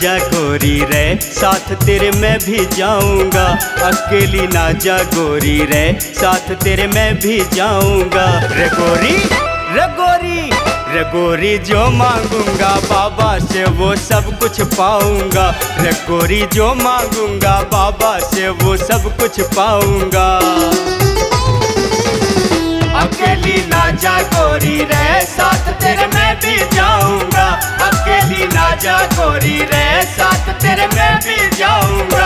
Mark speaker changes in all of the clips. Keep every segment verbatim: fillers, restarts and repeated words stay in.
Speaker 1: जा गोरी रे, साथ तेरे मैं भी जाऊंगा। अकेली ना जा गोरी रे, साथ तेरे मैं भी जाऊंगा। रे गोरी रे गोरी रे गोरी, जो मांगूंगा बाबा से वो सब कुछ पाऊंगा। रे गोरी जो मांगूंगा बाबा से वो सब कुछ पाऊंगा। अकेली ना जा गोरी रे, साथ तेरे मैं भी जाऊंगा। अकेली ना जा गोरी रे, साथ तेरे मैं भी जाऊंगा।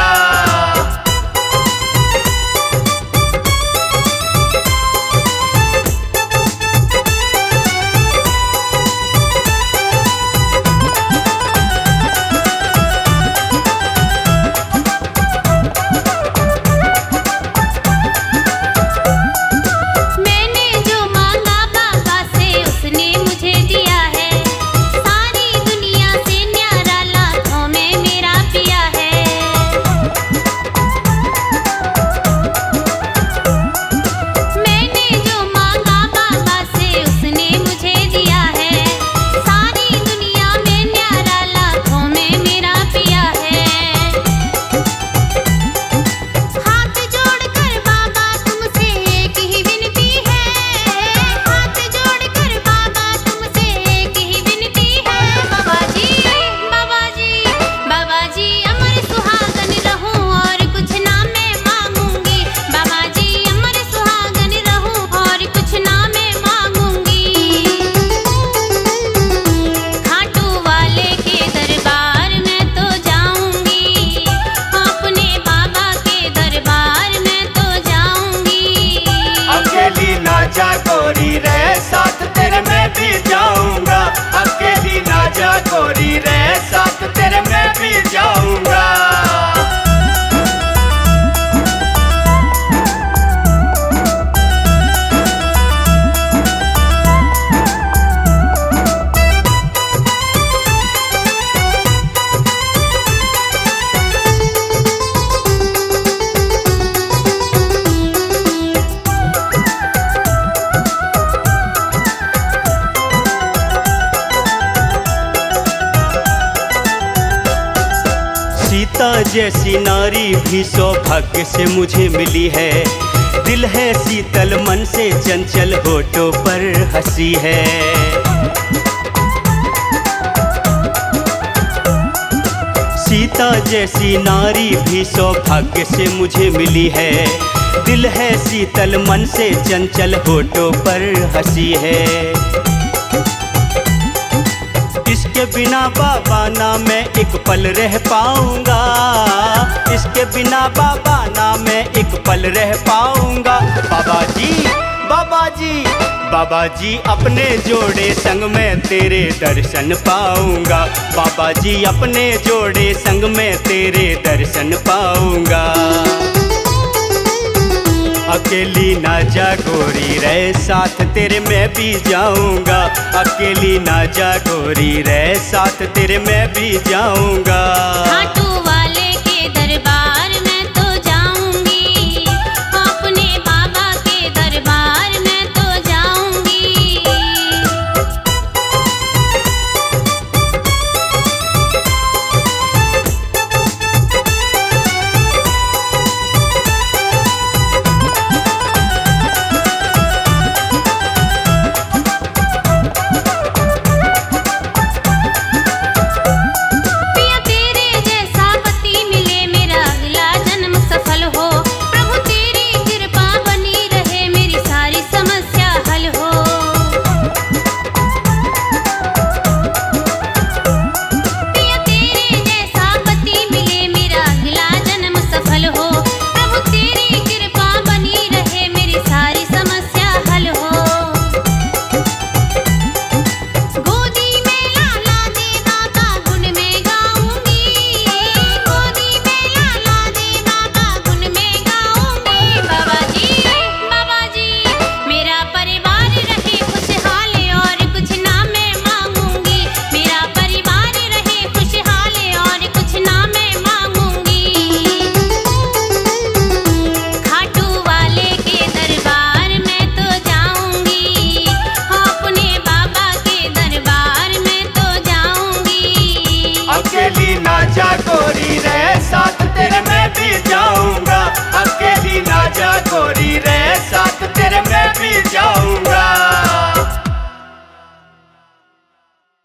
Speaker 1: जा गोरी रे, साथ तेरे मैं भी जाऊंगा। अकेली ना जा गोरी रे, साथ तेरे मैं भी जाऊंगा। सीता जैसी नारी भी सौभाग्य से मुझे मिली है। दिल है शीतल, मन से चंचल, होठों पर हंसी है। सीता जैसी नारी भी सौभाग्य से मुझे मिली है। दिल है शीतल, मन से चंचल, होठों पर हंसी है। इसके बिना बाबा ना मैं एक पल रह पाऊंगा। इसके बिना बाबा ना मैं एक पल रह पाऊंगा। बाबा जी बाबा जी बाबा जी, अपने जोड़े संग में तेरे दर्शन पाऊंगा। बाबा जी अपने जोड़े संग में तेरे दर्शन पाऊंगा। अकेली ना जा गोरी रे, साथ तेरे मैं भी जाऊंगा। अकेली ना जा गोरी रे, साथ तेरे मैं भी जाऊंगा।